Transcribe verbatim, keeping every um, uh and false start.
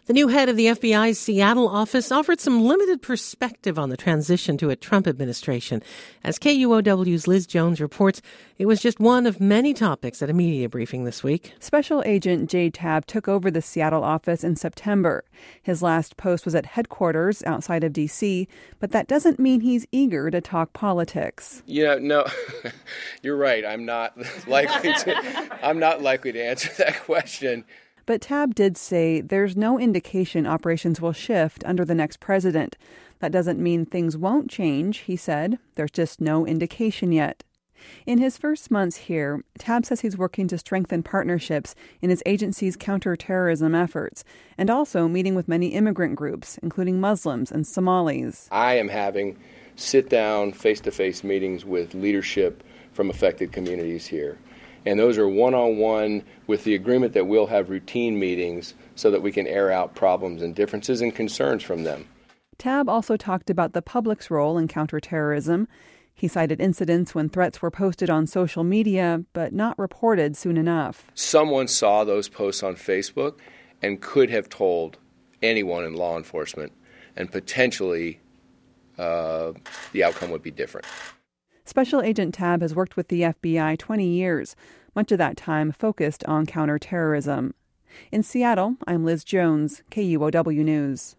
The new head of the F B I's Seattle office offered some limited perspective on the transition to a Trump administration. As K U O W's Liz Jones reports, it was just one of many topics at a media briefing this week. Special Agent Jay Tabb took over the Seattle office in September. His last post was at headquarters outside of D C, but that doesn't mean he's eager to talk politics. You know, no, you're right. I'm not likely to. I'm not likely to answer that question. But Tabb did say there's no indication operations will shift under the next president. That doesn't mean things won't change, he said. There's just no indication yet. In his first months here, Tabb says he's working to strengthen partnerships in his agency's counterterrorism efforts and also meeting with many immigrant groups, including Muslims and Somalis. I am having sit-down, face-to-face meetings with leadership from affected communities here. And those are one-on-one with the agreement that we'll have routine meetings so that we can air out problems and differences and concerns from them. Tabb also talked about the public's role in counterterrorism. He cited incidents when threats were posted on social media, but not reported soon enough. Someone saw those posts on Facebook and could have told anyone in law enforcement, and potentially uh, the outcome would be different. Special Agent Tabb has worked with the F B I twenty years, much of that time focused on counterterrorism. In Seattle, I'm Liz Jones, K U O W News.